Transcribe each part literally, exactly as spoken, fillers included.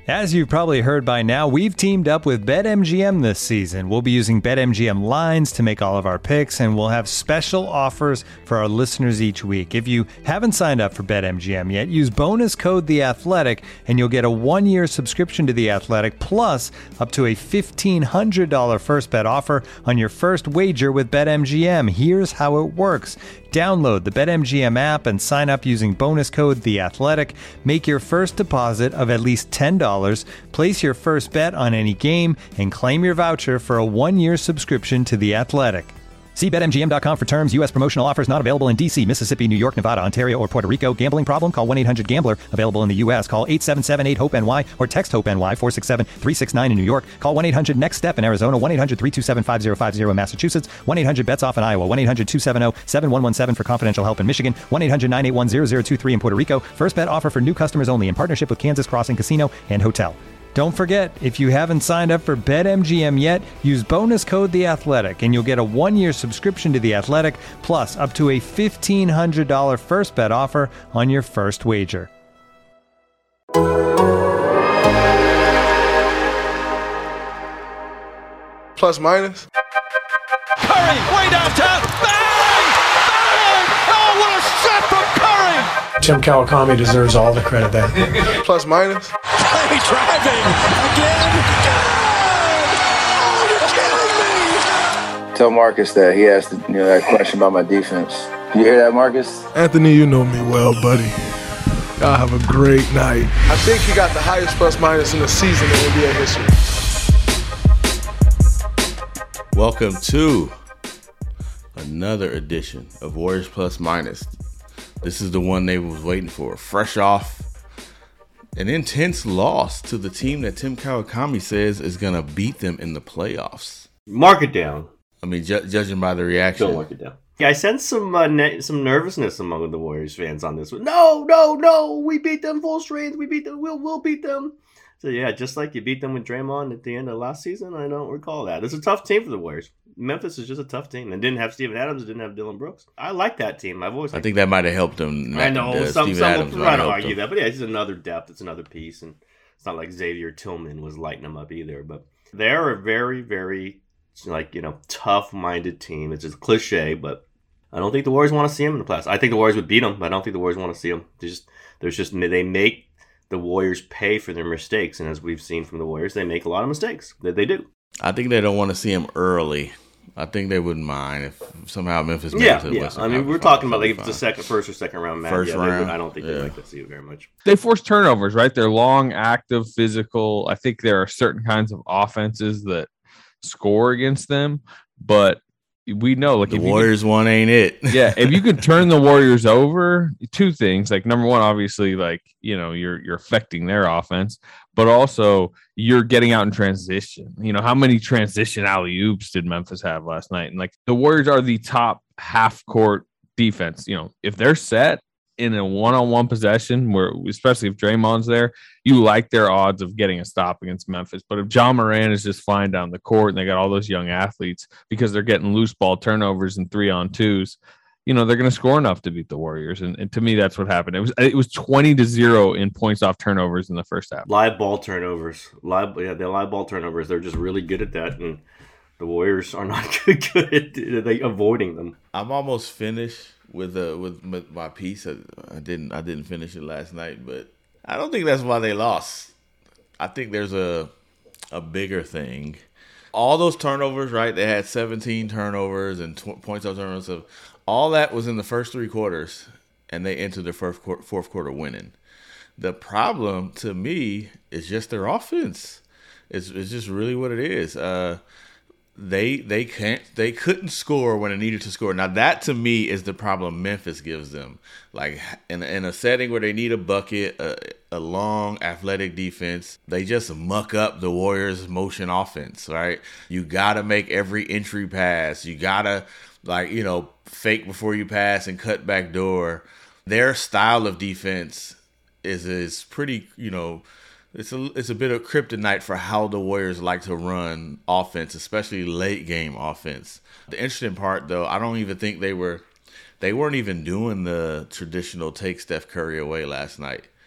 As you've probably heard by now, we've teamed up with BetMGM this season. We'll be using BetMGM lines to make all of our picks, and we'll have special offers for our listeners each week. If you haven't signed up for BetMGM yet, use bonus code The Athletic, and you'll get a one-year subscription to The Athletic, plus up to a fifteen hundred dollars first bet offer on your first wager with BetMGM. Here's how it works. Download the BetMGM app and sign up using bonus code The Athletic. Make your first deposit of at least ten dollars. Place your first bet on any game and claim your voucher for a one-year subscription to The Athletic. See Bet M G M dot com for terms. U S promotional offers not available in D C, Mississippi, New York, Nevada, Ontario, or Puerto Rico. Gambling problem? Call one eight hundred gambler. Available in the U S. Call eight seven seven eight hope N Y or text HOPE-NY four six seven three six nine in New York. Call one eight hundred next step in Arizona. one eight hundred three two seven five zero five zero in Massachusetts. one eight hundred bets off in Iowa. one eight hundred two seven zero seven one one seven for confidential help in Michigan. one eight hundred nine eight one zero zero two three in Puerto Rico. First bet offer for new customers only in partnership with Kansas Crossing Casino and Hotel. Don't forget, if you haven't signed up for BetMGM yet, use bonus code The Athletic, and you'll get a one-year subscription to The Athletic, plus up to a fifteen hundred dollars first bet offer on your first wager. Plus minus. Curry, way downtown. Bang! Bang! Oh, what a shot from Curry! Tim Kawakami deserves all the credit there. Plus minus. Curry driving again. Good! Oh, you're kidding me! Tell Marcus that he asked you know, that question about my defense. You hear that, Marcus? Anthony, you know me well, buddy. Y'all have a great night. I think he got the highest plus minus in the season in N B A history. Welcome to another edition of Warriors Plus Minus. This is the one they was waiting for. Fresh off an intense loss to the team that Tim Kawakami says is going to beat them in the playoffs. Mark it down. I mean, ju- judging by the reaction. Don't mark it down. Yeah, I sense some uh, ne- some nervousness among the Warriors fans on this one. No, no, no, we beat them full strength. We beat them. We'll, we'll beat them. So, yeah, just like you beat them with Draymond at the end of last season, I don't recall that. It's a tough team for the Warriors. Memphis is just a tough team. And didn't have Steven Adams, didn't have Dylan Brooks. I like that team. I've always I think that might have helped them. I know. Uh, some Steven some Adams will try to helped argue them. that. But, yeah, it's another depth. It's another piece. And it's not like Xavier Tillman was lighting them up either. But they're a very, very, like, you know, tough-minded team. It's just cliche, but I don't think the Warriors want to see them in the playoffs. I think the Warriors would beat them, but I don't think the Warriors want to see them. They just, there's just, they make the Warriors pay for their mistakes, and as we've seen from the Warriors, they make a lot of mistakes. That they do. I think they don't want to see him early. I think they wouldn't mind if somehow Memphis made yeah, it to the yeah. Western I mean, we're Conference talking about Finals, like if it's the second, first or second round match. First yeah, round, they would, I don't think yeah. they'd like to see it very much. They force turnovers, right? They're long, active, physical. I think there are certain kinds of offenses that score against them, but we know like the if Warriors can, one ain't it. yeah, if you could turn the Warriors over, two things. Like number one, obviously, like you know, you're you're affecting their offense, but also you're getting out in transition. You know, how many transition alley oops did Memphis have last night? And like the Warriors are the top half court defense. You know, if they're set in a one-on-one possession, where especially if Draymond's there, you like their odds of getting a stop against Memphis. But if John Moran is just flying down the court and they got all those young athletes because they're getting loose ball turnovers and three on twos, you know, they're going to score enough to beat the Warriors. And, and to me, that's what happened. It was it was twenty to zero in points off turnovers in the first half. Live ball turnovers, live yeah, they're live ball turnovers. They're just really good at that, and the Warriors are not good at they avoiding them. I'm almost finished with uh with my piece. I, I didn't I didn't finish it last night, but I don't think that's why they lost. I think there's a a bigger thing. All those turnovers, right? They had seventeen turnovers and tw- points off turnovers. Of all that was in the first three quarters, and they entered the first qu- fourth quarter winning. The problem to me is just their offense. It's it's just really what it is. Uh, They they can't they couldn't score when they needed to score. Now that to me is the problem Memphis gives them. Like in in a setting where they need a bucket, a, a long athletic defense, they just muck up the Warriors' motion offense. Right? You gotta make every entry pass. You gotta like you know fake before you pass and cut back door. Their style of defense is is pretty you know. It's a it's a bit of kryptonite for how the Warriors like to run offense, especially late game offense. The interesting part, though, I don't even think they were they weren't even doing the traditional take Steph Curry away last night.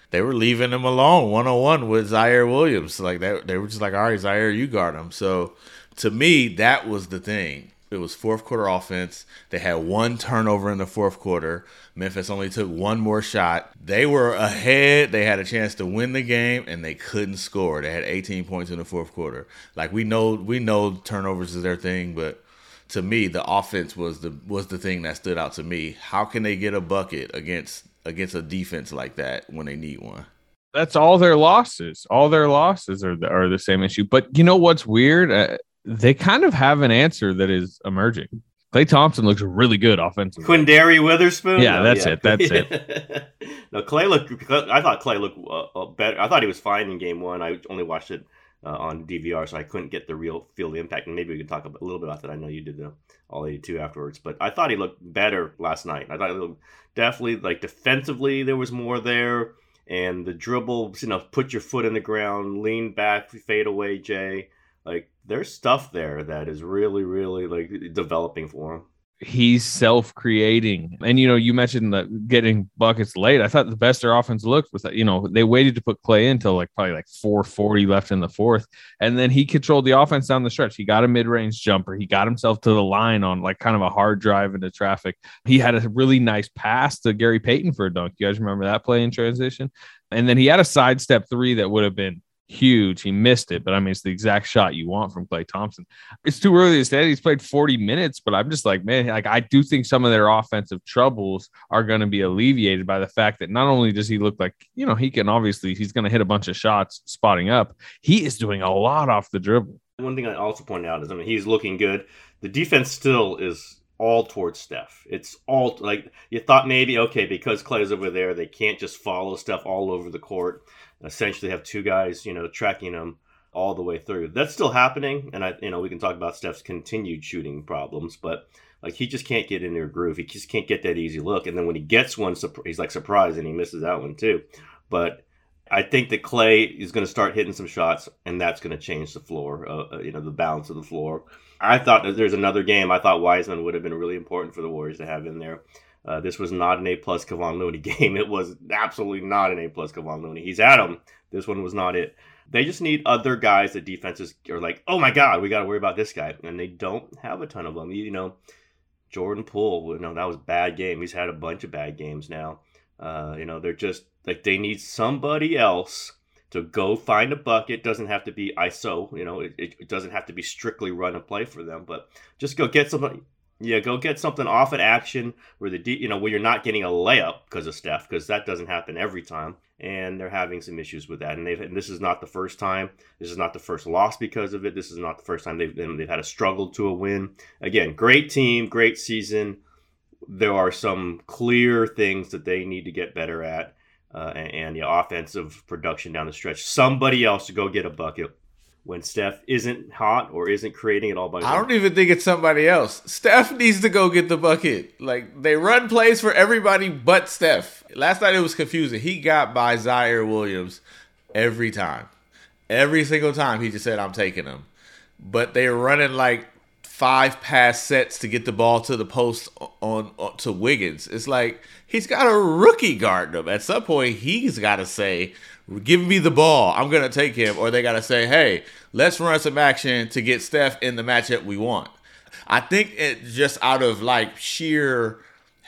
they were leaving him alone one on one with Zaire Williams. Like they they were just like, all right, Zaire, you guard him. So to me, that was the thing. It was fourth quarter offense. They had one turnover in the fourth quarter. Memphis only took one more shot. They were ahead. They had a chance to win the game, and they couldn't score. They had eighteen points in the fourth quarter. Like we know, we know turnovers is their thing, but to me, the offense was the was the thing that stood out to me. How can they get a bucket against against a defense like that when they need one? That's all their losses. All their losses are the, are the same issue. But you know what's weird? Uh, they kind of have an answer that is emerging. Klay Thompson looks really good offensively. Quindary Witherspoon? Yeah, no, that's yeah. it. That's it. No, Klay looked – I thought Klay looked uh, better. I thought he was fine in game one. I only watched it uh, on D V R, so I couldn't get the real – feel the impact. And maybe we can talk a little bit about that. I know you did the all eighty-two afterwards. But I thought he looked better last night. I thought he looked definitely – like defensively there was more there. And the dribble, you know, put your foot in the ground, lean back, fade away, Jay. Like, there's stuff there that is really, really, like, developing for him. He's self-creating. And, you know, you mentioned that getting buckets late. I thought the best their offense looked was that, you know, they waited to put Klay in until, like, probably, like, four forty left in the fourth. And then he controlled the offense down the stretch. He got a mid-range jumper. He got himself to the line on, like, kind of a hard drive into traffic. He had a really nice pass to Gary Payton for a dunk. You guys remember that play in transition? And then he had a sidestep three that would have been huge. He missed it, but I mean, it's the exact shot you want from Klay Thompson. It's too early to say he's played forty minutes, but I'm just like, man, like I do think some of their offensive troubles are going to be alleviated by the fact that not only does he look like, you know, he can obviously, he's going to hit a bunch of shots spotting up. He is doing a lot off the dribble. One thing I also point out is, I mean, he's looking good. The defense still is all towards Steph. It's all like you thought maybe, okay, because Klay's over there, they can't just follow Steph all over the court. Essentially have two guys, you know, tracking him all the way through. That's still happening. And I, you know, we can talk about Steph's continued shooting problems, but like he just can't get in their groove. He just can't get that easy look. And then when he gets one, he's like surprised and he misses that one too. But I think that Klay is going to start hitting some shots and that's going to change the floor, uh, you know, the balance of the floor. I thought that there's another game. I thought Wiseman would have been really important for the Warriors to have in there. Uh, this was not an A-plus Kevon Looney game. It was absolutely not an A-plus Kevon Looney. He's at him. This one was not it. They just need other guys that defenses are like, oh, my God, we got to worry about this guy. And they don't have a ton of them. You know, Jordan Poole, you know, that was a bad game. He's had a bunch of bad games now. Uh, you know, they're just like they need somebody else to go find a bucket. Doesn't have to be I S O. You know, it, it doesn't have to be strictly run and play for them. But just go get somebody. Yeah, go get something off an action where the you know where you're not getting a layup because of Steph, because that doesn't happen every time, and they're having some issues with that. And they've and this is not the first time. This is not the first loss because of it. This is not the first time they've they've had a struggle to a win. Again, great team, great season. There are some clear things that they need to get better at, uh, and, and the offensive production down the stretch. Somebody else to go get a bucket when Steph isn't hot or isn't creating it all by himself. I don't even think it's somebody else. Steph needs to go get the bucket. Like, they run plays for everybody but Steph. Last night it was confusing. He got by Zaire Williams every time. Every single time he just said, I'm taking him. But they're running like five pass sets to get the ball to the post on, on to Wiggins. It's like he's got a rookie guarding him. At some point, he's got to say, give me the ball. I'm going to take him. Or they got to say, hey, let's run some action to get Steph in the matchup we want. I think it just out of like sheer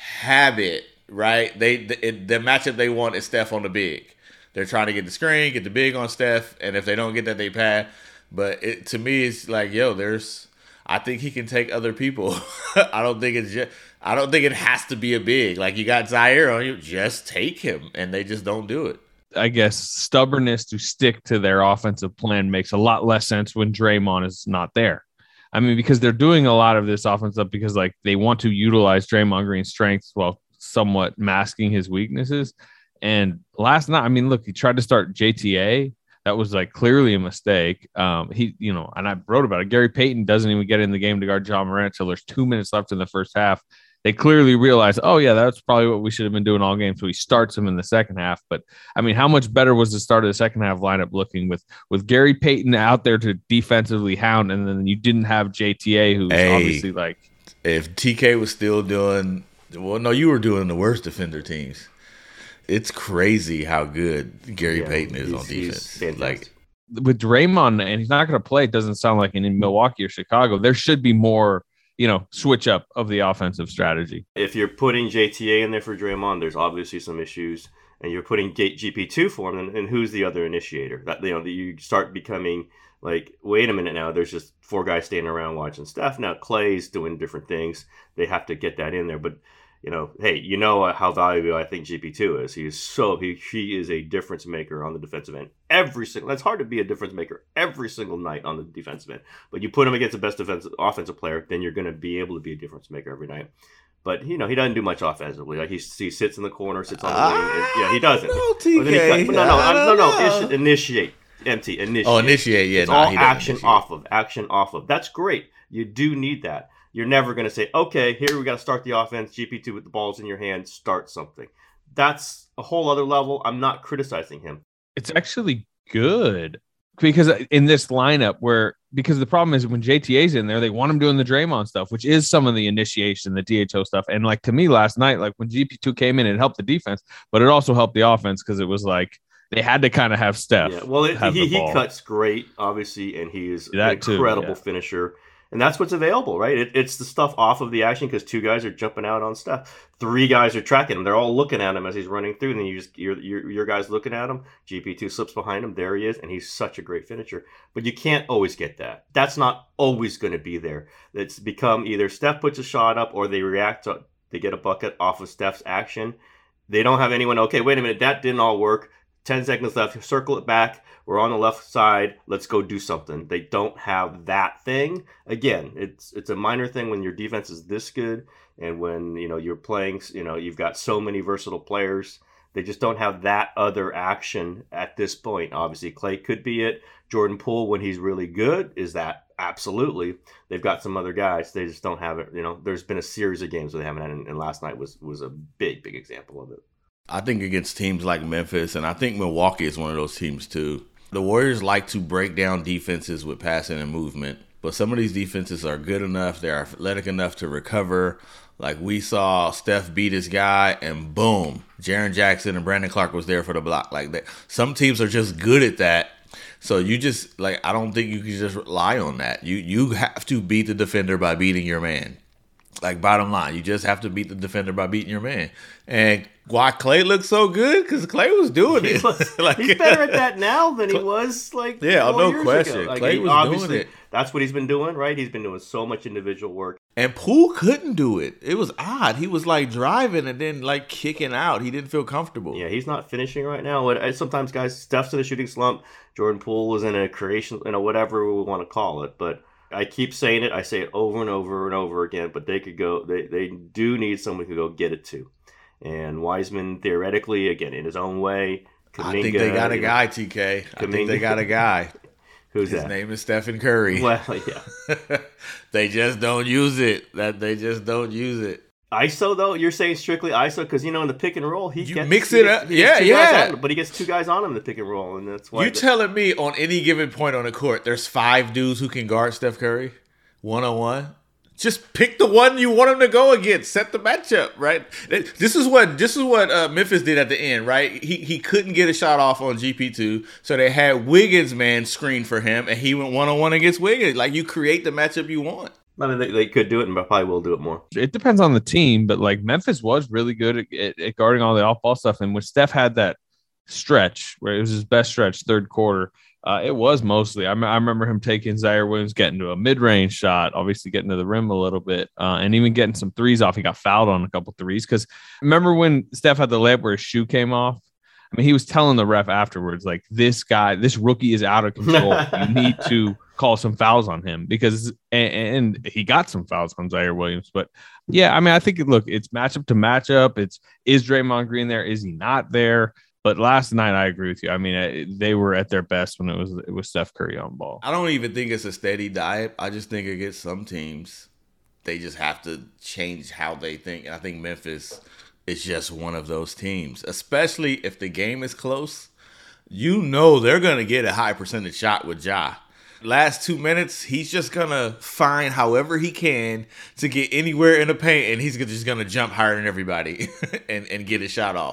habit, right? They the, it, the matchup they want is Steph on the big. They're trying to get the screen, get the big on Steph, and if they don't get that, they pass. But it, to me, it's like, yo, there's. I think he can take other people. I don't think it's just. I don't think it has to be a big. Like, you got Zaire on you, just take him, and they just don't do it. I guess stubbornness to stick to their offensive plan makes a lot less sense when Draymond is not there. I mean, because they're doing a lot of this offense up because like they want to utilize Draymond Green's strengths while somewhat masking his weaknesses. And last night, I mean, look, he tried to start J T A. That was like clearly a mistake. Um, he, you know, and I wrote about it. Gary Payton doesn't even get in the game to guard Ja Morant until there's two minutes left in the first half. They clearly realized, oh, yeah, that's probably what we should have been doing all game. So he starts him in the second half. But, I mean, how much better was the start of the second half lineup looking with with Gary Payton out there to defensively hound, and then you didn't have J T A, who's hey, obviously like – if T K was still doing – well, no, you were doing the worst defender teams. It's crazy how good Gary Yeah, Payton is he's- on he's defense. fantastic. Like, With Draymond, and he's not going to play, it doesn't sound like in Milwaukee or Chicago. There should be more, you know, switch up of the offensive strategy. If you're putting J T A in there for Draymond, there's obviously some issues, and you're putting G P two for him, and, and who's the other initiator? That, you know, that you start becoming like, wait a minute now, there's just four guys standing around watching stuff. Now Clay's doing different things. They have to get that in there, but you know, hey, you know how valuable I think G P two is. He is so he he is a difference maker on the defensive end. Every single that's hard to be a difference maker every single night on the defensive end. But you put him against the best defensive offensive player, then you're going to be able to be a difference maker every night. But you know, he doesn't do much offensively. Like he, he sits in the corner, sits on the wing. And, yeah, he doesn't. No, T K. But no, no, no, no, no, no. Ish, initiate, empty, initiate. Oh, initiate. Yeah, it's nah, all he doesn't action initiate. off of, action off of. That's great. You do need that. You're never going to say, okay, here we got to start the offense. G P two with the balls in your hand, start something. That's a whole other level. I'm not criticizing him. It's actually good because in this lineup where, because the problem is when J T A's in there, they want him doing the Draymond stuff, which is some of the initiation, the D H O stuff. And like to me last night, like when G P two came in, it helped the defense, but it also helped the offense because it was like they had to kind of have Steph. Yeah, well, it, have he, the ball. he cuts great, obviously, and he is That an too, incredible yeah. finisher. And that's what's available, right? It, it's the stuff off of the action because two guys are jumping out on stuff. Three guys are tracking him. They're all looking at him as he's running through. And then you just your your, your guys looking at him. G P two slips behind him. There he is, and he's such a great finisher. But you can't always get that. That's not always going to be there. It's become either Steph puts a shot up or they react to they get a bucket off of Steph's action. They don't have anyone. Okay, wait a minute, that didn't all work. Ten seconds left. Circle it back. We're on the left side. Let's go do something. They don't have that thing. Again, it's it's a minor thing when your defense is this good, and when you know you're playing. You know you've got so many versatile players. They just don't have that other action at this point. Obviously, Clay could be it. Jordan Poole, when he's really good, is that absolutely. They've got some other guys. They just don't have it. You know, there's been a series of games where they haven't had, and last night was was a big, big example of it. I think against teams like Memphis, and I think Milwaukee is one of those teams too. The Warriors like to break down defenses with passing and movement, but some of these defenses are good enough, they're athletic enough to recover. Like we saw Steph beat his guy, and boom, Jaren Jackson and Brandon Clark was there for the block. Like that. Some teams are just good at that. So you just like I don't think you can just rely on that. You you have to beat the defender by beating your man. Like, bottom line, you just have to beat the defender by beating your man. And why Clay looks so good? Because Clay was doing He it. was, like, he's better at that now than he was like Yeah, four no years question. ago. Like, Clay he- was obviously, doing it. That's what he's been doing, right? He's been doing so much individual work. And Poole couldn't do it. It was odd. He was like driving and then like kicking out. He didn't feel comfortable. Yeah, he's not finishing right now. What- I- Sometimes guys, Steph's in a shooting slump. Jordan Poole is in a creation, you know, whatever we want to call it. But I keep saying it. I say it over and over and over again. But they could go. They they do need someone who could go get it to. And Wiseman, theoretically, again in his own way. I think they got a guy, T K. I think they got a guy. Who's His that? name is Stephen Curry. Well, yeah. They just don't use it. That they just don't use it. I S O though, you're saying strictly I S O because you know in the pick and roll he You gets, mix he it gets- up. he gets Yeah, two guys yeah. on him, but he gets two guys on him in the pick and roll, and that's why You the- telling me on any given point on the court, there's five dudes who can guard Steph Curry one on one? Just pick the one you want him to go against. Set the matchup, right? This is what this is what uh, Memphis did at the end, right? He he couldn't get a shot off on G P two, so they had Wiggins man screen for him, and he went one on one against Wiggins. Like you create the matchup you want. I mean, they, they could do it, and probably will do it more. It depends on the team, but like Memphis was really good at, at, at guarding all the off ball stuff. And when Steph had that stretch where it was his best stretch, third quarter, uh, it was mostly. I, m- I remember him taking Zaire Williams, getting to a mid range shot, obviously getting to the rim a little bit, uh, and even getting some threes off. He got fouled on a couple threes because remember when Steph had the layup where his shoe came off? I mean, he was telling the ref afterwards, like, this guy, this rookie is out of control. You need to call some fouls on him because, and, and he got some fouls on Zaire Williams. But yeah, I mean, I think, look, it's matchup to matchup. It's, is Draymond Green there? Is he not there? But last night, I agree with you. I mean, they were at their best when it was it was Steph Curry on ball. I don't even think it's a steady diet. I just think against some teams, they just have to change how they think. And I think Memphis is just one of those teams, especially if the game is close. You know they're going to get a high percentage shot with Ja. Last two minutes, he's just going to find however he can to get anywhere in the paint, and he's just going to jump higher than everybody and, and get a shot off.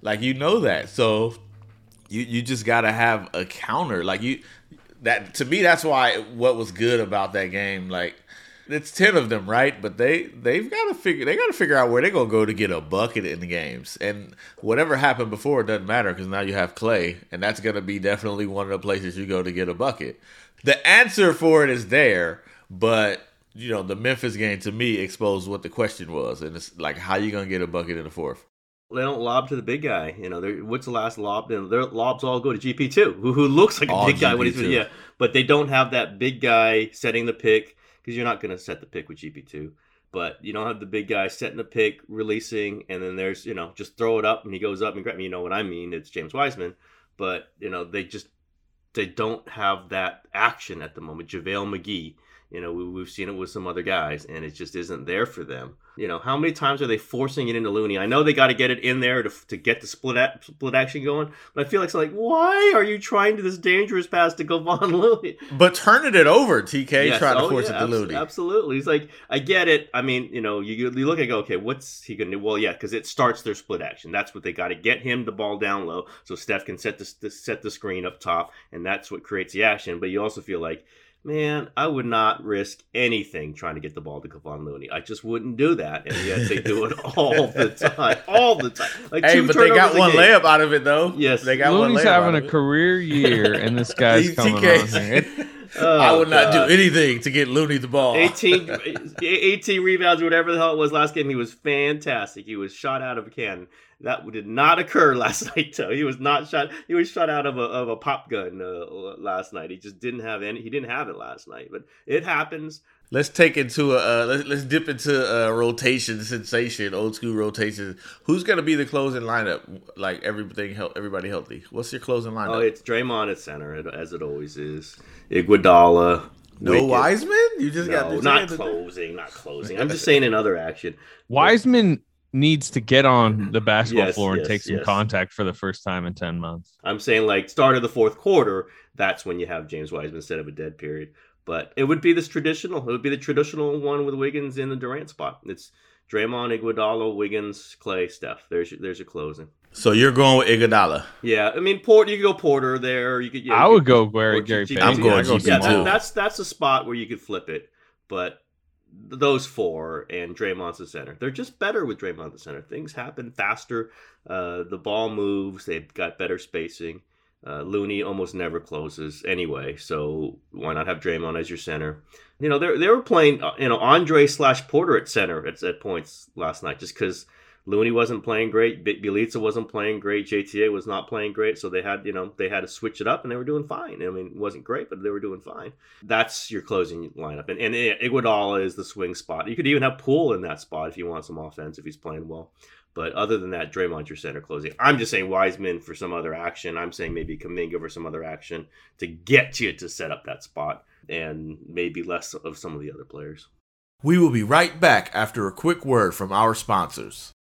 Like, you know that. So you you just got to have a counter. Like, you that to me, that's why what was good about that game, like, it's ten of them, right? But they they've got to figure they got to figure out where they're gonna go to get a bucket in the games. And whatever happened before, it doesn't matter because now you have Clay, and that's gonna be definitely one of the places you go to get a bucket. The answer for it is there, but you know the Memphis game to me exposed what the question was, and it's like, how you gonna get a bucket in the fourth? They don't lob to the big guy. You know, what's the last lob? And their lobs all go to G P two, who, who looks like a all big guy when he's yeah. But they don't have that big guy setting the pick. Because you're not going to set the pick with G P two. But you don't have the big guy setting the pick, releasing, and then there's, you know, just throw it up and he goes up and grab me. You know what I mean? It's James Wiseman. But, you know, they just, they don't have that action at the moment. JaVale McGee, you know, we, we've seen it with some other guys, and it just isn't there for them. You know, how many times are they forcing it into Looney? I know they got to get it in there to to get the split a- split action going, but I feel like it's like, why are you trying to this dangerous pass to Kevon Looney? But turning it over, T K, yes. trying to oh, force yeah, it to Looney. Absolutely. He's like, I get it. I mean, you know, you, you look and go, okay, what's he going to do? Well, yeah, because it starts their split action. That's what they got to get him the ball down low so Steph can set the, set the screen up top, and that's what creates the action. But you also feel like, man, I would not risk anything trying to get the ball to Kevon Looney. I just wouldn't do that, and yet they do it all the time, all the time. Like hey, but they got one layup out of it, though. Yes, they got Looney's one layup having out a of career year, and this guy's coming on here. Oh, I would not God. do anything to get Looney the ball. eighteen, eighteen rebounds, whatever the hell it was last game. He was fantastic. He was shot out of a cannon. That did not occur last night, though. He was not shot. He was shot out of a of a pop gun uh, last night. He just didn't have any. He didn't have it last night, but it happens. Let's take into a uh, let's let's dip into a rotation sensation, old school rotation. Who's gonna be the closing lineup? Like everything, everybody healthy. What's your closing lineup? Oh, it's Draymond at center, as it always is. Iguodala. No Wicked. Wiseman? You just no, got not closing, not closing. I'm just saying in other action. Wiseman needs to get on the basketball yes, floor and yes, take some yes. contact for the first time in ten months. I'm saying like start of the fourth quarter, that's when you have James Wiseman instead of a dead period. But it would be this traditional. It would be the traditional one with Wiggins in the Durant spot. It's Draymond, Iguodala, Wiggins, Clay, Steph. There's your, there's your closing. So you're going with Iguodala? Yeah, I mean, Port. You could go Porter there. You could. Yeah, I you would could, go Gary. Gary G- Payton. I'm going yeah, G P yeah, too. that, that's that's a spot where you could flip it. But those four and Draymond's the center. They're just better with Draymond the center. Things happen faster. Uh, the ball moves. They've got better spacing. Uh, Looney almost never closes anyway, so why not have Draymond as your center? You know, they they were playing, uh, you know, Andre slash Porter at center at, at points last night, just because Looney wasn't playing great, Bjelica wasn't playing great, J T A was not playing great, so they had, you know, they had to switch it up, and they were doing fine. I mean, it wasn't great, but they were doing fine. That's your closing lineup, and and Iguodala is the swing spot. You could even have Poole in that spot if you want some offense if he's playing well. But other than that, Draymond's your center closing. I'm just saying Wiseman for some other action. I'm saying maybe Kuminga for some other action to get you to set up that spot, and maybe less of some of the other players. We will be right back after a quick word from our sponsors.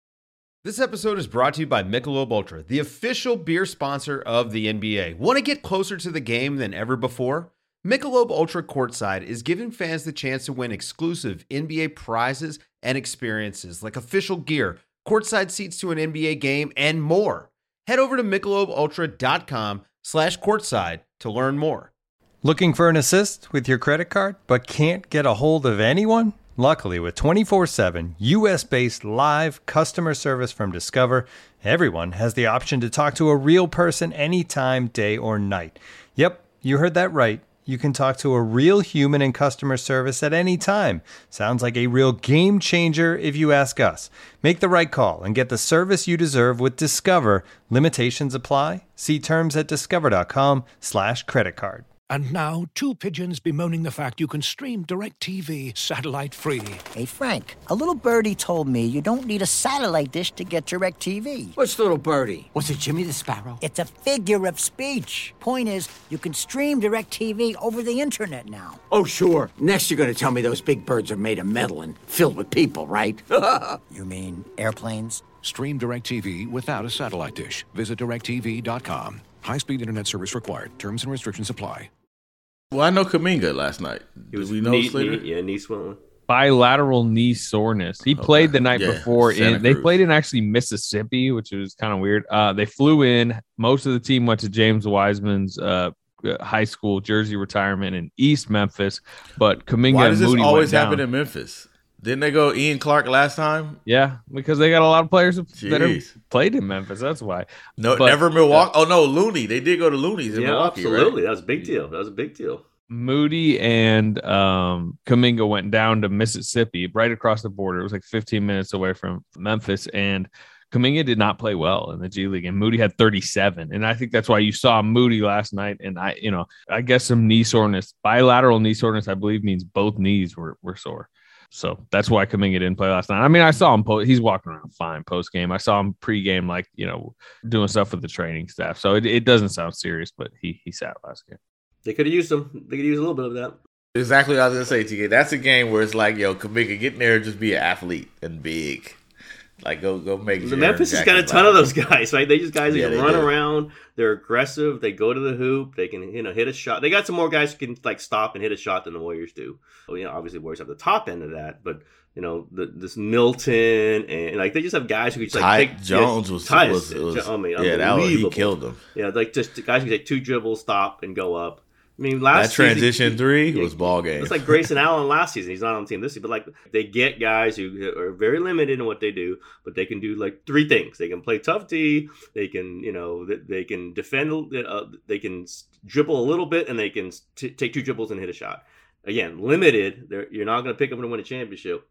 This episode is brought to you by Michelob Ultra, the official beer sponsor of the N B A. Want to get closer to the game than ever before? Michelob Ultra Courtside is giving fans the chance to win exclusive N B A prizes and experiences like official gear, courtside seats to an N B A game, and more. Head over to michelobultra.com slash courtside to learn more. Looking for an assist with your credit card, but can't get a hold of anyone? Luckily, with twenty-four seven U S-based live customer service from Discover, everyone has the option to talk to a real person anytime, day or night. Yep, you heard that right. You can talk to a real human in customer service at any time. Sounds like a real game changer if you ask us. Make the right call and get the service you deserve with Discover. Limitations apply. See terms at discover.com slash credit card. And now, two pigeons bemoaning the fact you can stream DirecTV satellite-free. Hey, Frank, a little birdie told me you don't need a satellite dish to get DirecTV. What's little birdie? Was it Jimmy the Sparrow? It's a figure of speech. Point is, you can stream DirecTV over the internet now. Oh, sure. Next you're going to tell me those big birds are made of metal and filled with people, right? You mean airplanes? Stream DirecTV without a satellite dish. Visit direct T V dot com. High-speed internet service required. Terms and restrictions apply. Well, I know Kuminga last night. He was Do we know knee, Slater? knee, yeah, knee swelling. bilateral knee soreness. He Okay. played the night Yeah, before. Santa In, they Cruz. played in actually Mississippi, which was kind of weird. Uh, they flew in. Most of the team went to James Wiseman's uh, high school jersey retirement in East Memphis, but Kuminga Why and does this Moody always went happen down. in Memphis? Didn't they go Ian Clark last time? Yeah, because they got a lot of players that have Jeez. played in Memphis. That's why. No, But, never Milwaukee. Oh no, Looney. They did go to Looney's in Yeah, Milwaukee, absolutely. right? That was a big deal. That was a big deal. Moody and um, Kuminga went down to Mississippi, right across the border. It was like fifteen minutes away from Memphis, and Kuminga did not play well in the G League, and Moody had thirty-seven. And I think that's why you saw Moody last night. And I, you know, I guess some knee soreness, bilateral knee soreness, I believe means both knees were, were sore. So that's why Kuminga didn't play last night. I mean, I saw him, po- he's walking around fine post game. I saw him pre-game, like, you know, doing stuff with the training staff. So it, it doesn't sound serious, but he he sat last game. They could have used him. They could use a little bit of that. Exactly what I was gonna say, T K. That's a game where it's like, yo, Kuminga, get in there and just be an athlete and big. Like, go go make. The Jaren Memphis has got a Jackson ton of laugh. those guys, right? They just guys that Yeah, can they run do. around. They're aggressive. They go to the hoop. They can, you know, hit a shot. They got some more guys who can like stop and hit a shot than the Warriors do. Well, you know, obviously the Warriors have the top end of that, but you know, the, this Milton and like they just have guys who can just like Ty take Jones yeah, was, Tyus, was, was I mean, yeah, that was, he unbelievable. killed them. Yeah, like just guys who can take two dribbles, stop, and go up. I mean, last That transition season, three yeah, was ball game. It's like Grayson Allen last season. He's not on the team this season, but like they get guys who are very limited in what they do, but they can do like three things. They can play tough D. They can, you know, they can defend. Uh, they can dribble a little bit, and they can t- take two dribbles and hit a shot. Again, limited. They're, you're not going to pick them to win a championship.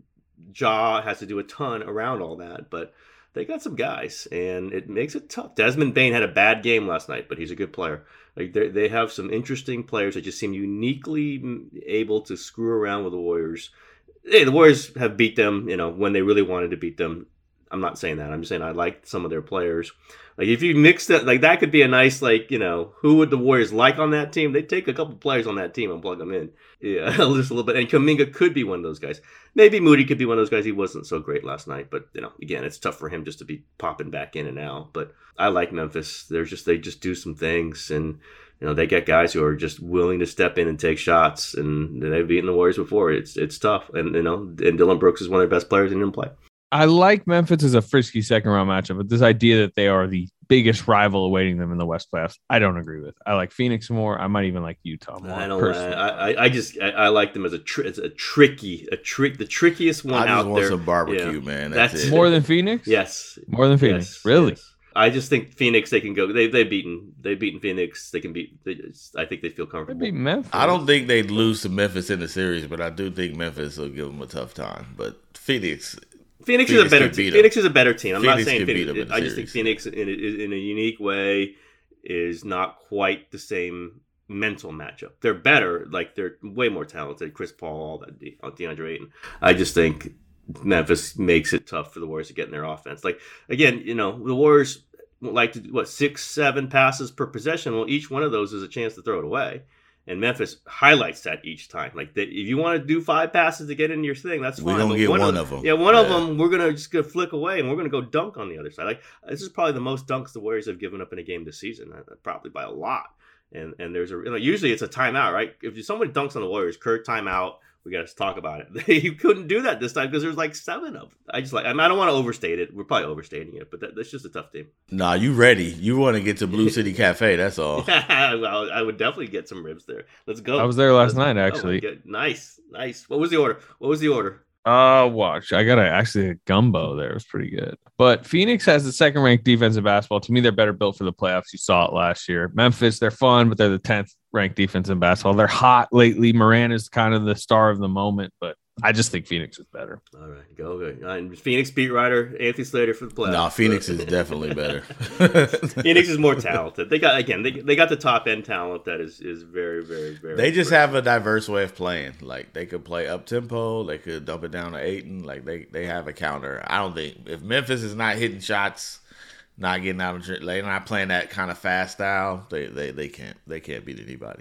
Ja has to do a ton around all that, but they got some guys, and it makes it tough. Desmond Bane had a bad game last night, but he's a good player. Like they they have some interesting players that just seem uniquely able to screw around with the Warriors. Hey, the Warriors have beat them, you know, when they really wanted to beat them. I'm not saying that. I'm just saying I like some of their players. Like if you mix that, like that could be a nice, like, you know, who would the Warriors like on that team? They'd take a couple players on that team and plug them in. Yeah, just a little bit. And Kuminga could be one of those guys. Maybe Moody could be one of those guys. He wasn't so great last night, but you know, again, it's tough for him just to be popping back in and out. But I like Memphis. They're just they just do some things, and you know, they get guys who are just willing to step in and take shots, and they've beaten the Warriors before. It's it's tough, and you know, and Dylan Brooks is one of their best players and didn't play. I like Memphis as a frisky second round matchup, but this idea that they are the biggest rival awaiting them in the West playoffs, I don't agree with. I like Phoenix more. I might even like Utah more. I don't. personally. I, I I just I, I like them as a tr- as a tricky a trick the trickiest one I just out want there. some barbecue, Yeah. man. That's, it. More than Phoenix? Yes. More than Phoenix. Yes, Really? yes. I just think Phoenix they can go. They they've beaten they've beaten Phoenix. They can beat. They, I think they feel comfortable. Beat Memphis. I don't think they'd lose to Memphis in the series, but I do think Memphis will give them a tough time. But Phoenix. Phoenix, Phoenix is a better could beat team. 'em. Phoenix is a better team. I'm Phoenix not saying could beat Phoenix. 'em in the I just think series. Phoenix, in a, in a unique way, is not quite the same mental matchup. They're better. Like they're way more talented. Chris Paul, all that, De- DeAndre Ayton. I just think Memphis makes it tough for the Warriors to get in their offense. Like again, you know, the Warriors like to do, what six, seven passes per possession. Well, each one of those is a chance to throw it away. And Memphis highlights that each time. Like, that, if you want to do five passes to get into your thing, that's We're fine. gonna But get one, one of, of 'em. Yeah, one of Yeah. them we're gonna just gonna flick away, and we're gonna go dunk on the other side. Like, this is probably the most dunks the Warriors have given up in a game this season, uh, probably by a lot. And and there's a you know, usually it's a timeout, right? If somebody dunks on the Warriors, Kurt timeout. We got to talk about it. You couldn't do that this time because there's like seven of them. I just like I, mean, I don't want to overstate it. We're probably overstating it, but that, that's just a tough team. Nah, you ready? You want to get to Blue City Cafe? That's all. Well, I would definitely get some ribs there. Let's go. I was there last Let's- night, oh, actually. good. Nice, nice. What was the order? What was the order? Uh, watch. I got a, actually a gumbo there. It was pretty good. But Phoenix has the second ranked defensive basketball. To me, they're better built for the playoffs. You saw it last year. Memphis, they're fun, but they're the tenth ranked defense in basketball. They're hot lately. Moran is kind of the star of the moment, but I just think Phoenix is better. All right, go good. And Phoenix beat writer Anthony Slater for the playoffs. Nah, Phoenix is definitely better. Phoenix is more talented. They got again. They, they got the top end talent that is is very very very. They just very have a diverse way of playing. Like they could play up tempo, they could dump it down to Ayton. Like they, they have a counter. I don't think if Memphis is not hitting shots, not getting out of they're not playing that kind of fast style, they, they, they can't they can't beat anybody.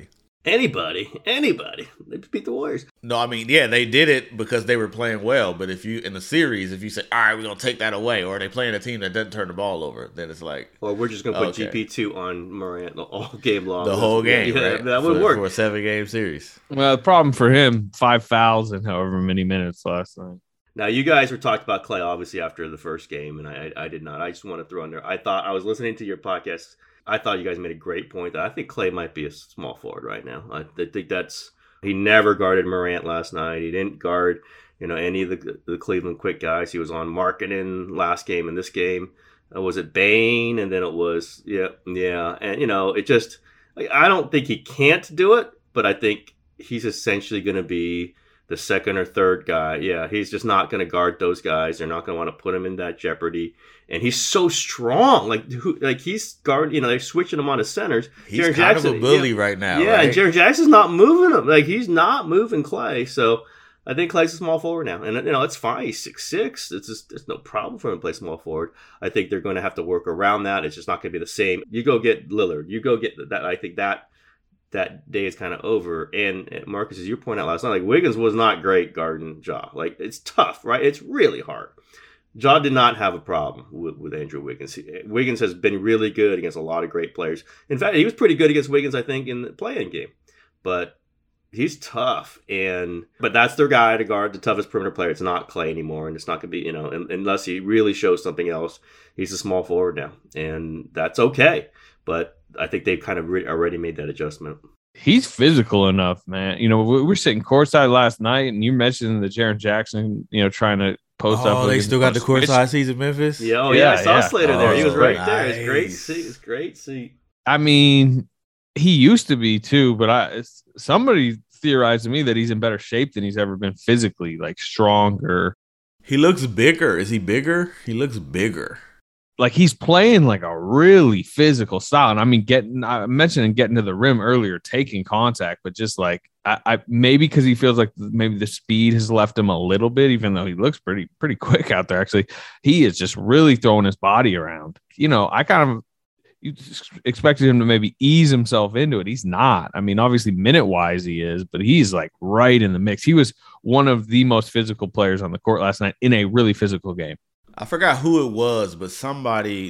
Anybody, anybody, they beat the Warriors. No, I mean, yeah, they did it because they were playing well. But if you in the series, if you say, "All right, we're gonna take that away," or they playing a team that doesn't turn the ball over, then it's like, or we're just gonna put okay. G P two on Morant all game long, the whole game, yeah, right? That would for, work for a seven game series. Well, the problem for him, five fouls in however many minutes last night. Now, you guys were talked about Klay obviously after the first game, and I, I, I did not. I just want to throw in there. I thought I was listening to your podcast. I thought you guys made a great point that I think Klay might be a small forward right now. I think that's he never guarded Morant last night. He didn't guard, you know, any of the the Cleveland quick guys. He was on Markkanen last game and this game. Uh, was it Bane? And then it was yeah, yeah. And you know, it just like, I don't think he can't do it, but I think he's essentially going to be the second or third guy. Yeah, he's just not going to guard those guys. They're not going to want to put him in that jeopardy. And he's so strong. Like, who, like he's guard. You know, they're switching him on his centers. He's Jaren kind Jackson, of a bully yeah, right now. Yeah, right? and Jaren Jackson's not moving him. Like he's not moving Klay. So I think Klay's a small forward now, and you know it's fine. He's six six. It's just there's no problem for him to play small forward. I think they're going to have to work around that. It's just not going to be the same. You go get Lillard. You go get that. I think that. That day is kind of over. And Marcus, as you pointed out last night, like Wiggins was not great guarding Ja. Like it's tough, right? It's really hard. Ja did not have a problem with, with Andrew Wiggins. He, Wiggins has been really good against a lot of great players. In fact, he was pretty good against Wiggins, I think, in the play-in game. But he's tough, and but that's their guy to guard the toughest perimeter player. It's not Klay anymore, and it's not going to be, you know, unless he really shows something else. He's a small forward now, and that's okay. But I think they've kind of re- already made that adjustment. He's physical enough, man. You know, we were sitting courtside last night, and you mentioned the Jaren Jackson, you know, trying to post oh, up. Oh, they still got the courtside seats in Memphis? Yeah, oh, yeah, yeah I saw yeah. Slater there. Oh, he was right nice. there. It's great seat. It's great seat. I mean, he used to be too, but I somebody theorized to me that he's in better shape than he's ever been physically, like stronger. He looks bigger. Is he bigger? He looks bigger. Like he's playing like a really physical style. And I mean, getting, I mentioned getting to the rim earlier, taking contact, but just like, I, I maybe because he feels like maybe the speed has left him a little bit, even though he looks pretty, pretty quick out there. Actually, he is just really throwing his body around. You know, I kind of you expected him to maybe ease himself into it. He's not. I mean, obviously minute wise he is, but he's like right in the mix. He was one of the most physical players on the court last night in a really physical game. I forgot who it was, but somebody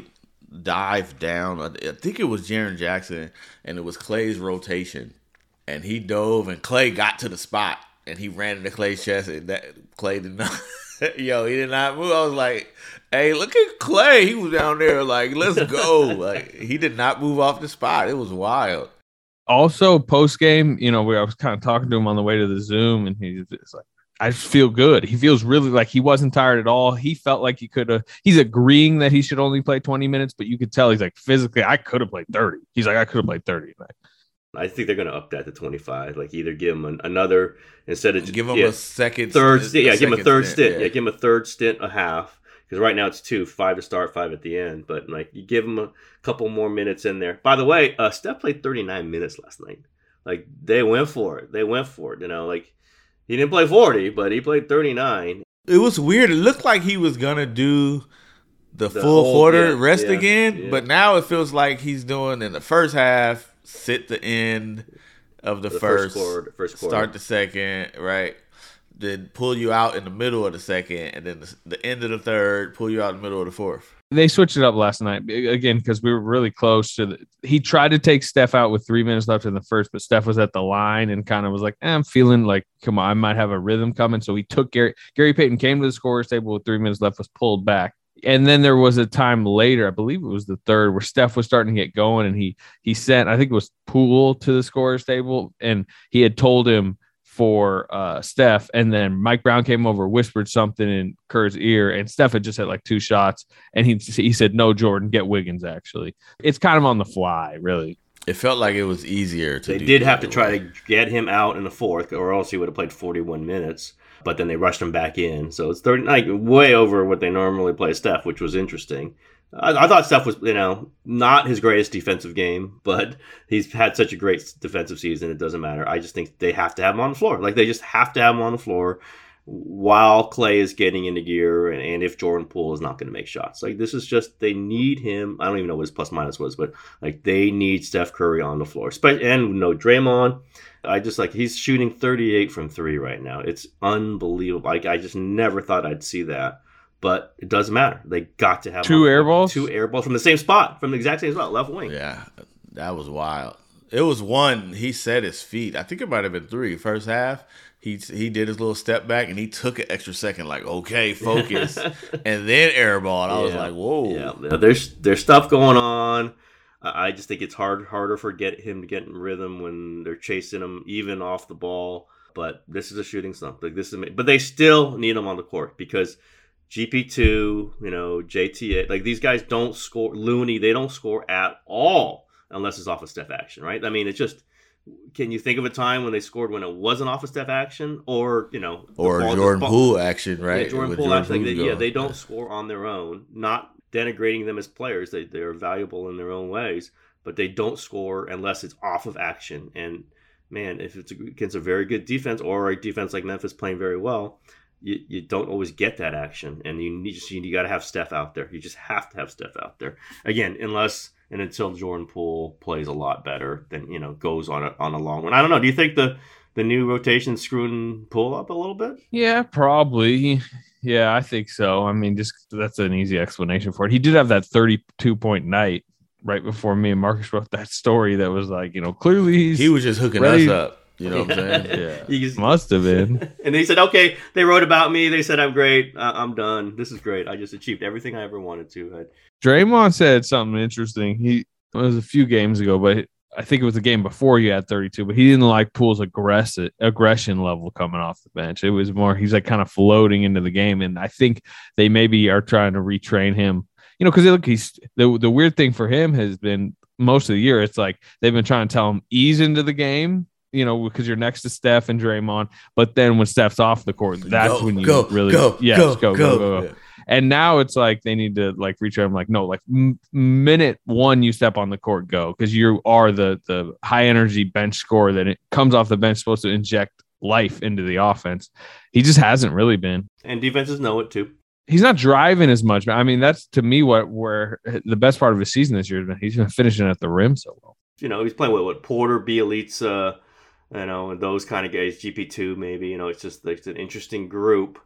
dived down. I think it was Jaren Jackson, and it was Klay's rotation. And he dove, and Klay got to the spot, and he ran into Klay's chest, and that Klay did not. Yo, he did not move. I was like, hey, look at Klay. He was down there like, let's go. Like he did not move off the spot. It was wild. Also, post game, you know, we I was kind of talking to him on the way to the Zoom, and he's like, I feel good. He feels really like he wasn't tired at all. He felt like he could have. He's agreeing that he should only play twenty minutes, but you could tell he's like physically, I could have played thirty. He's like, I could have played thirty. Like, I think they're going to up that to twenty-five. Like either give him an, another instead of just give him yeah, a second third. Stint, stint, yeah, a give him a third stint. stint. Yeah. yeah, give him a third stint, a half. Because right now it's two, five to start, five at the end. But like you give him a couple more minutes in there. By the way, uh, Steph played thirty-nine minutes last night. Like they went for it. They went for it. You know, like. He didn't play forty, but he played thirty-nine. It was weird. It looked like he was going to do the, The full whole- quarter yeah, rest yeah, again, yeah. but now it feels like he's doing in the first half, sit the end of the, The first, first quarter- first quarter. start the second, right? Then pull you out in the middle of the second, and then the, the end of the third, pull you out in the middle of the fourth. they switched it up last night again because we were really close to the. He tried to take Steph out with three minutes left in the first, but Steph was at the line and kind of was like, eh, I'm feeling like, come on, I might have a rhythm coming. So he took Gary. Gary Payton came to the scorer's table with three minutes left, was pulled back. And then there was a time later, I believe it was the third, where Steph was starting to get going, and he he sent, I think it was Poole to the scorer's table, and he had told him for uh, Steph, and then Mike Brown came over, whispered something in Kerr's ear, and Steph had just had like two shots, and he he said, no, Jordan, get Wiggins, actually. It's kind of on the fly, really. It felt like it was easier to They do did the have to other try way. to get him out in the fourth, or else he would have played forty-one minutes. But then they rushed him back in. So it's thirty, like way over what they normally play Steph, which was interesting. I, I thought Steph was, you know, not his greatest defensive game, but he's had such a great defensive season. It doesn't matter. I just think they have to have him on the floor. Like they just have to have him on the floor. while Klay is getting into gear and, and if Jordan Poole is not going to make shots. Like, this is just, they need him. I don't even know what his plus minus was, but like they need Steph Curry on the floor. And no Draymond. I just like, he's shooting thirty-eight from three right now. It's unbelievable. Like, I just never thought I'd see that. But it doesn't matter. They got to have two air balls, two air balls from the same spot, from the exact same spot, left wing. Yeah, that was wild. It was one. He set his feet. I think it might have been three. First half, he he did his little step back and he took an extra second. Like, okay, focus, and then air ball. And I yeah. was like, whoa. Yeah, there's there's stuff going on. I just think it's hard harder for get him to get in rhythm when they're chasing him even off the ball. But this is a shooting slump. Like this is, but they still need him on the court because G P two, you know, J T A, like these guys don't score. Looney, they don't score at all unless it's off of step action, right? I mean, it's just, can you think of a time when they scored when it wasn't off of step action or, you know, or Jordan Poole action, right? Yeah, Jordan Poole action. Like they, yeah, they don't score on their own. Not denigrating them as players. They, they're valuable in their own ways, but they don't score unless it's off of action. And man, if it's against a very good defense or a defense like Memphis playing very well, You, you don't always get that action, and you need just you, you got to have Steph out there. You just have to have Steph out there again, unless and until Jordan Poole plays a lot better, then you know goes on a on a long run. I don't know. Do you think the the new rotation screwing Poole up a little bit? Yeah, probably. Yeah, I think so. I mean, just that's an easy explanation for it. He did have that thirty-two point night right before me and Marcus wrote that story. That was like, you know, clearly he's he was just hooking ready. us up. You know what I'm saying? Yeah. He just, must have been. And they said, okay, they wrote about me. They said I'm great. Uh, I'm done. This is great. I just achieved everything I ever wanted to. I, Draymond said something interesting. He it was a few games ago, but I think it was the game before he had thirty-two. But he didn't like Poole's aggressive aggression level coming off the bench. It was more he's like kind of floating into the game, and I think they maybe are trying to retrain him. You know, because look, he's the the weird thing for him has been most of the year. It's like they've been trying to tell him ease into the game. You know, because you're next to Steph and Draymond, but then when Steph's off the court, that's go, when you go, really, go, yes, go, go, go, go, go, go. Yeah. And now it's like they need to like retrain him. Like, no, like m- minute one, you step on the court, go, because you are the the high energy bench scorer that it comes off the bench, supposed to inject life into the offense. He just hasn't really been. and defenses know it too. He's not driving as much, but I mean, that's to me what where the best part of his season this year has been. He's been finishing at the rim so well. You know, he's playing with what Porter, Bielitsa, you know, and those kind of guys, G P two maybe. You know, it's just like it's an interesting group,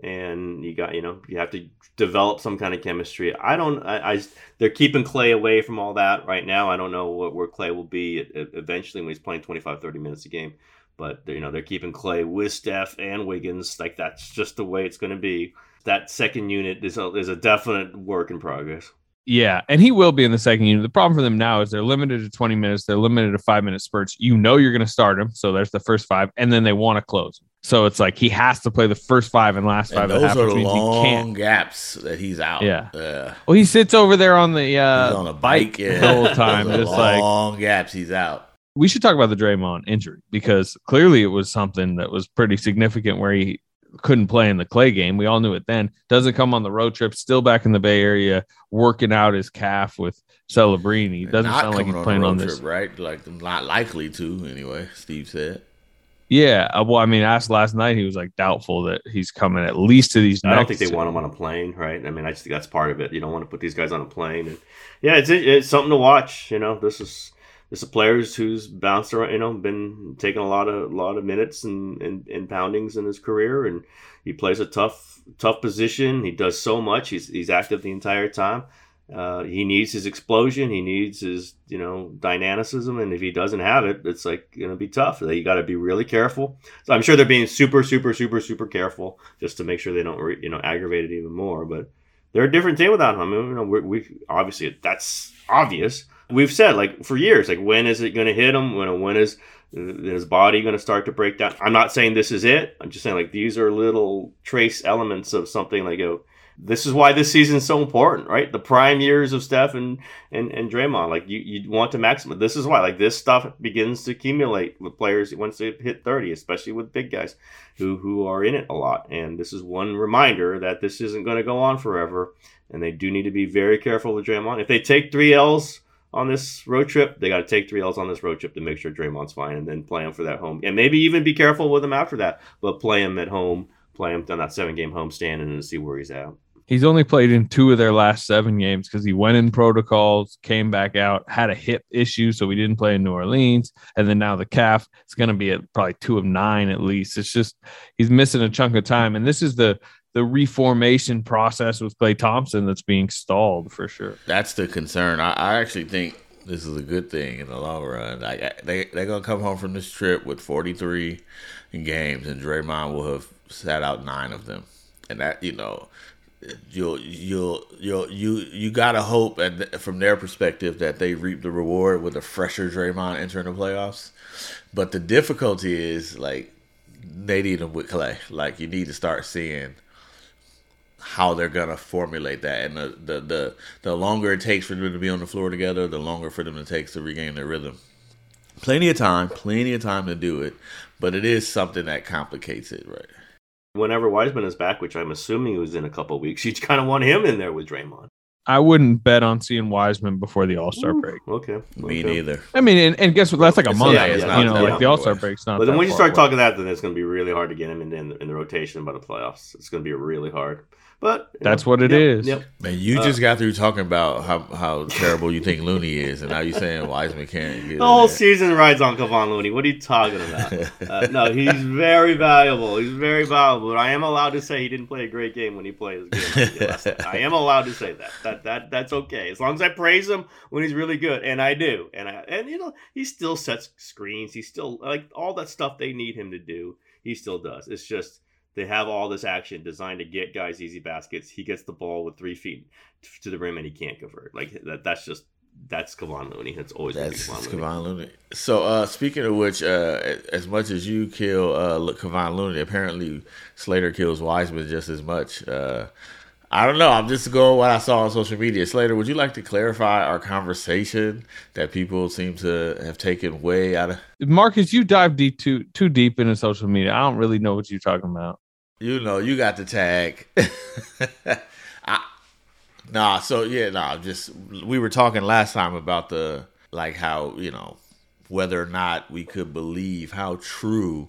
and you got you know you have to develop some kind of chemistry. I don't. I, I they're keeping Klay away from all that right now. I don't know what where Klay will be eventually when he's playing twenty-five, thirty minutes a game. But you know, they're keeping Klay with Steph and Wiggins. Like that's just the way it's going to be. That second unit is a, is a definite work in progress. Yeah, and he will be in the second unit. The problem for them now is they're limited to twenty minutes. They're limited to five-minute spurts. You know you're going to start him, so there's the first five, and then they want to close him. So it's like he has to play the first five and last five. And those half, are the which means long he can't. gaps that he's out. Yeah. yeah. Well, he sits over there on the uh, He's on a bike the whole time. Those are Just like long gaps, he's out. we should talk about the Draymond injury because clearly it was something that was pretty significant where he couldn't play in the Klay game. We all knew it then. Doesn't come on the road trip, still back in the Bay Area, working out his calf with Celebrini. Doesn't Not sound like he's coming playing on, on the road this. trip, right? Like not likely to anyway, Steve said. Yeah. uh, Well, I mean, asked last night, he was like doubtful that he's coming at least to these. I don't next think they two. want him on a plane, right? I mean, I just think that's part of it. You don't want to put these guys on a plane. And yeah, it's it's something to watch. You know, this is this is players who's bounced around. You know, been taking a lot of a lot of minutes and, and and poundings in his career, and he plays a tough tough position. He does so much. He's he's active the entire time. Uh, he needs his explosion. He needs his, you know, dynamicism. And if he doesn't have it, it's like going to be tough. You got to be really careful. So I'm sure they're being super, super, super, super careful just to make sure they don't, re, you know, aggravate it even more. But they're a different team without him. I mean, you know, we we obviously that's obvious. We've said like for years, like when is it going to hit him? When when is his body going to start to break down? I'm not saying this is it. I'm just saying like these are little trace elements of something like a. This is why this season is so important, right? The prime years of Steph and, and, and Draymond, like you, you want to maximize. This is why, like this stuff begins to accumulate with players once they hit thirty, especially with big guys who, who are in it a lot. And this is one reminder that this isn't going to go on forever. And they do need to be very careful with Draymond. If they take three L's on this road trip, they got to take three L's on this road trip to make sure Draymond's fine and then play him for that home. And maybe even be careful with him after that, but play him at home play him on that seven game homestand and to see where he's at. He's only played in two of their last seven games because he went in protocols, came back out, had a hip issue, so we didn't play in New Orleans. And then now the calf, it's going to be at probably two of nine at least. It's just he's missing a chunk of time. And this is the the reformation process with Klay Thompson that's being stalled for sure. That's the concern. I, I actually think this is a good thing in the long run. I, they, they're going to come home from this trip with forty-three games, and Draymond will have sat out nine of them. And that, you know, you'll you'll you'll you you gotta hope, and from their perspective, that they reap the reward with a fresher Draymond entering the playoffs. But the difficulty is, like, they need him with Klay. Like, you need to start seeing how they're gonna formulate that, and the the the, the longer it takes for them to be on the floor together, the longer for them to take to regain their rhythm. Plenty of time, plenty of time to do it, but it is something that complicates it, right? Whenever Wiseman is back, which I'm assuming he was in a couple of weeks, you kind of want him in there with Draymond. I wouldn't bet on seeing Wiseman before the All-Star break. Okay. Me okay. neither. I mean, and, and guess what? That's like a month. Yeah, yeah, you not, know, yeah, like the All-Star break's not. But then that when you far start away. talking that, then it's going to be really hard to get him in, in, in the rotation by the playoffs. It's going to be really hard. But that's know, what it yep, is. Yep. Man, you Uh, just got through talking about how, how terrible you think Looney is, and now you're saying Wiseman can't get The whole in there. season rides on Kevon Looney. What are you talking about? uh, no, he's very valuable. He's very valuable. But I am allowed to say he didn't play a great game when he played his game. Like he did last night. I am allowed to say that. That that that's okay as long as I praise him when he's really good, and I do. And I and you know he still sets screens. He still like all that stuff they need him to do. He still does. It's just. They have all this action designed to get guys easy baskets. He gets the ball with three feet to the rim and he can't convert. Like that. That's just that's Kevon Looney. It's always That's Kevon Looney. Kevon Looney. So uh, speaking of which, uh, as much as you kill uh, Kevon Looney, apparently Slater kills Wiseman just as much. Uh, I don't know. I'm just going what I saw on social media. Slater, would you like to clarify our conversation that people seem to have taken way out of? Marcus, you dive deep too too deep into social media. I don't really know what you're talking about. You know, you got the tag. I, nah, so yeah, nah, just we were talking last time about the like how, you know, whether or not we could believe how true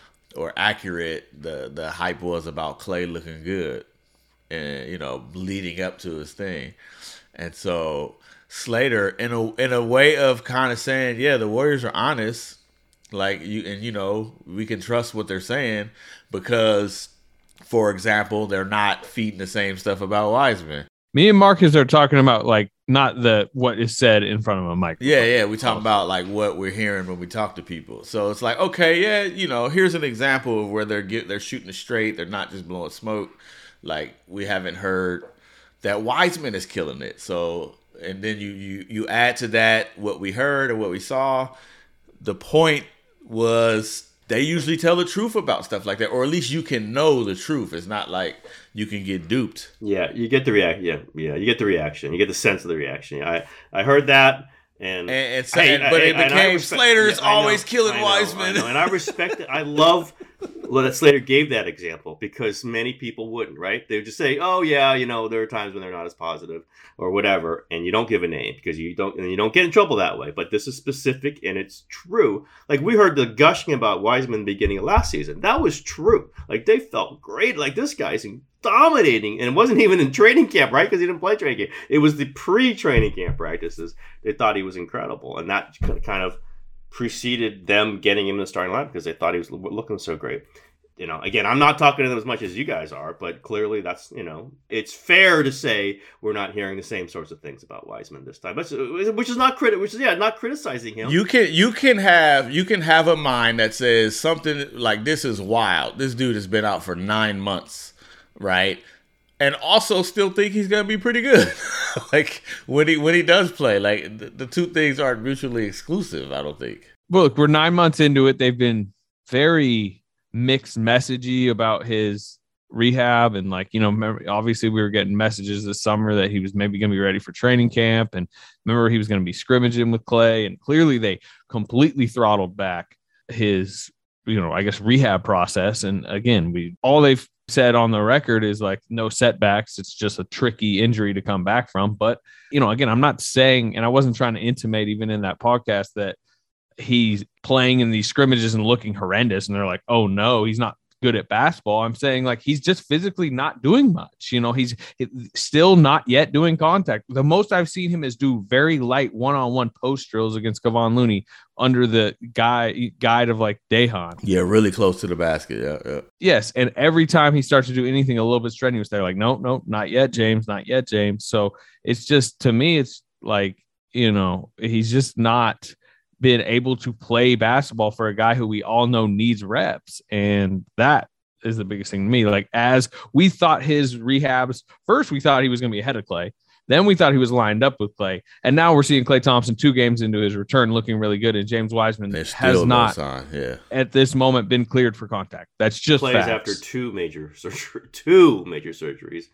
or accurate the the hype was about Klay looking good and, you know, leading up to his thing. And so Slater, in a in a way of kind of saying, yeah, the Warriors are honest, like you, and you know, we can trust what they're saying because, for example, they're not feeding the same stuff about Wiseman. Me and Marcus are talking about like not the what is said in front of a microphone. Yeah, yeah, we talk about like what we're hearing when we talk to people. So it's like, okay, yeah, you know, here's an example of where they're get, they're shooting it straight. They're not just blowing smoke. Like we haven't heard that Wiseman is killing it. So, and then you you you add to that what we heard or what we saw. The point was they usually tell the truth about stuff like that, or at least you can know the truth. It's not like you can get duped. Yeah, you get the react. Yeah, yeah, you get the reaction. You get the sense of the reaction. I I heard that, and and, and, I, and but I, it became respect, Slater's yeah, always know, killing I know, Wiseman, I know, and I respect it. I love that Slater gave that example because many people wouldn't. Right? They would just say, "Oh yeah, you know, there are times when they're not as positive or whatever," and you don't give a name because you don't, and you don't get in trouble that way. But this is specific and it's true. Like we heard the gushing about Wiseman in the beginning of last season. That was true. Like they felt great. Like this guy's dominating, and it wasn't even in training camp, right? Because he didn't play training camp. It was the pre-training camp practices. They thought he was incredible, and that kind of preceded them getting him in the starting lineup because they thought he was looking so great. You know, again, I'm not talking to them as much as you guys are, but clearly that's, you know, it's fair to say we're not hearing the same sorts of things about Wiseman this time, which is not criti- which is yeah, not criticizing him. You can you can have you can have a mind that says something like this is wild. This dude has been out for nine months, right? And also still think he's gonna be pretty good. Like when he when he does play, like the, the two things aren't mutually exclusive. I don't think. Well, look, we're nine months into it. They've been very mixed messagey about his rehab, and like, you know, remember, obviously we were getting messages this summer that he was maybe going to be ready for training camp, and remember he was going to be scrimmaging with Klay, and clearly they completely throttled back his, you know, I guess rehab process. And again, we all they've said on the record is like no setbacks. It's just a tricky injury to come back from. But, you know, again, I'm not saying, and I wasn't trying to intimate even in that podcast that he's playing in these scrimmages and looking horrendous and they're like, oh no, he's not good at basketball. I'm saying like he's just physically not doing much. You know, he's still not yet doing contact. The most I've seen him is do very light one-on-one post drills against Kevon Looney under the guy guide of like Dejan. Yeah, really close to the basket. Yeah, yeah. Yes, and every time he starts to do anything a little bit strenuous, they're like, nope, nope, not yet, James, not yet, James. So it's just, to me, it's like, you know, he's just not been able to play basketball for a guy who we all know needs reps. And that is the biggest thing to me. Like, as we thought his rehabs, first we thought he was going to be ahead of Klay. Then we thought he was lined up with Klay. And now we're seeing Klay Thompson two games into his return looking really good. And James Wiseman has not no yeah. at this moment been cleared for contact. That's just Plays facts. after two major surgery, two major surgeries.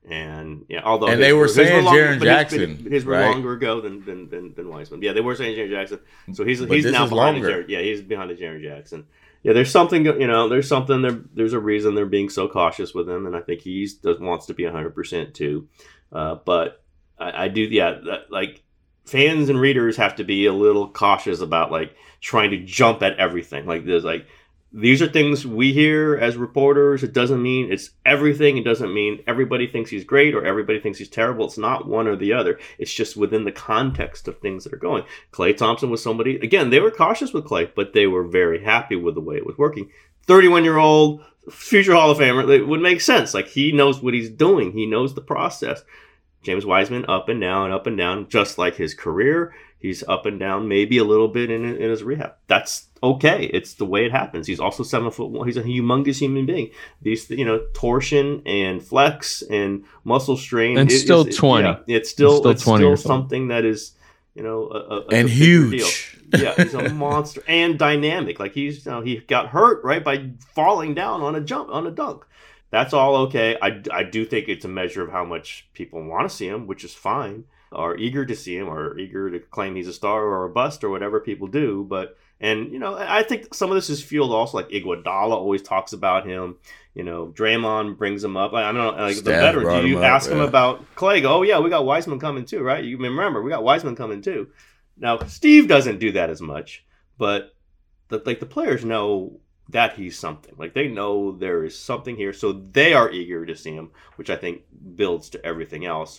And yeah, although and they were saying Jaren Jackson, his, his were right? longer ago than than, than than Wiseman. Yeah, they were saying Jaren Jackson. So he's but he's now behind longer. Jaren, yeah, he's behind the Jaren Jackson. Yeah, there's something, you know, there's something there. There's a reason they're being so cautious with him, and I think he does wants to be one hundred percent too. Uh, but I, I do, yeah, that, like fans and readers have to be a little cautious about like trying to jump at everything. Like there's like. These are things we hear as reporters. It doesn't mean it's everything. It doesn't mean everybody thinks he's great or everybody thinks he's terrible. It's not one or the other. It's just within the context of things that are going. Klay Thompson was somebody, again, they were cautious with Klay, but they were very happy with the way it was working. thirty-one-year-old future Hall of Famer, it would make sense. Like, he knows what he's doing. He knows the process. James Wiseman, up and down, up and down, just like his career. He's up and down, maybe a little bit in, in his rehab. That's okay. It's the way it happens. He's also seven foot one. He's a humongous human being. These, you know, torsion and flex and muscle strain. And it, still it's, twenty. Yeah, it's still, still, it's still something that is, you know, a, a, and a huge. Deal. Yeah, he's a monster and dynamic. Like he's, you know, he got hurt right by falling down on a jump on a dunk. That's all okay. I, I do think it's a measure of how much people want to see him, which is fine, are eager to see him, or eager to claim he's a star or a bust or whatever people do. But, and, you know, I think some of this is fueled also, like Iguodala always talks about him. You know, Draymond brings him up. Like, I don't know, like Steph the veteran, brought do you him ask up, him yeah. about Klay? Go, oh, yeah, we got Wiseman coming too, right? You remember, we got Wiseman coming too. Now, Steve doesn't do that as much, but the, like the players know that he's something. Like, they know there is something here, so they are eager to see him, which I think builds to everything else.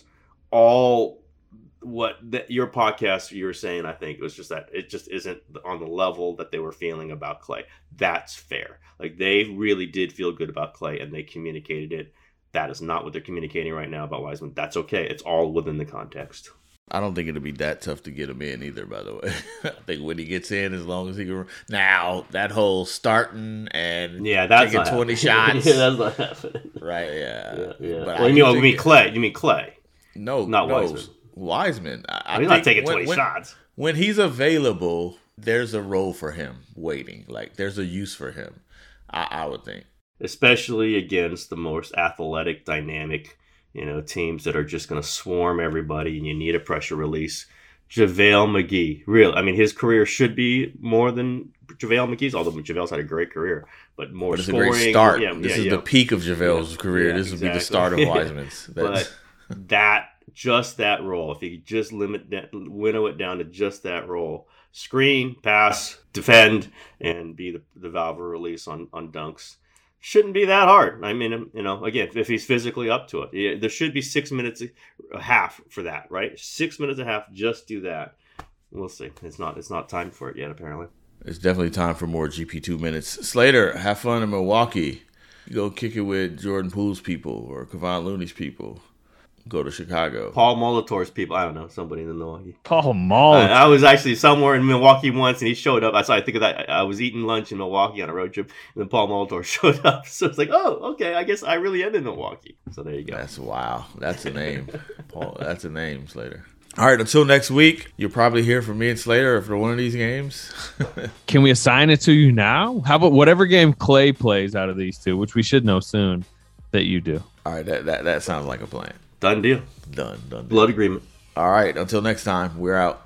All what the, your podcast you were saying, I think, was just that it just isn't on the level that they were feeling about Klay. That's fair. Like, they really did feel good about Klay, and they communicated it. That is not what they're communicating right now about Wiseman. That's okay. It's all within the context. I don't think it'll be that tough to get him in either, by the way. I think when he gets in, as long as he can. Now, that whole starting and yeah, that's taking twenty happening. shots. Yeah, that's not happening. Right, yeah. yeah, yeah. But Well, you, know, you mean Klay. You mean Klay. No, not no, Wiseman. Wiseman. I, I he's think not taking when, twenty when, shots. When he's available, there's a role for him waiting. Like, there's a use for him, I, I would think. Especially against the most athletic, dynamic, you know, teams that are just going to swarm everybody, and you need a pressure release. JaVale McGee, real. I mean, his career should be more than JaVale McGee's, although JaVale's had a great career, but more but it's scoring. a great start. Yeah, this yeah, is yeah. the peak of JaVale's yeah, career. Yeah, this exactly. would be the start of Wiseman's. But that, just that role, if you could just limit that, winnow it down to just that role, screen, pass, defend, and be the, the valve or release on, on dunks. Shouldn't be that hard. I mean, you know, again, if he's physically up to it, yeah, there should be six minutes a half for that, right? Six minutes a half, just do that. We'll see. It's not. It's not time for it yet, apparently. It's definitely time for more G P two minutes. Slater, have fun in Milwaukee. You go kick it with Jordan Poole's people or Kevon Looney's people. Go to Chicago. Paul Molitor's people. I don't know. Somebody in Milwaukee. Paul Molitor. I, I was actually somewhere in Milwaukee once, and he showed up. I saw. I think of that. I was eating lunch in Milwaukee on a road trip, and then Paul Molitor showed up. So it's like, oh, okay. I guess I really am in Milwaukee. So there you go. That's wow. That's a name, Paul. That's a name, Slater. All right. Until next week, you'll probably hear from me and Slater for one of these games. Can we assign it to you now? How about whatever game Klay plays out of these two, which we should know soon, that you do? All right. That that that sounds like a plan. Done deal. Done. Done. Deal. Blood agreement. All right. Until next time, we're out.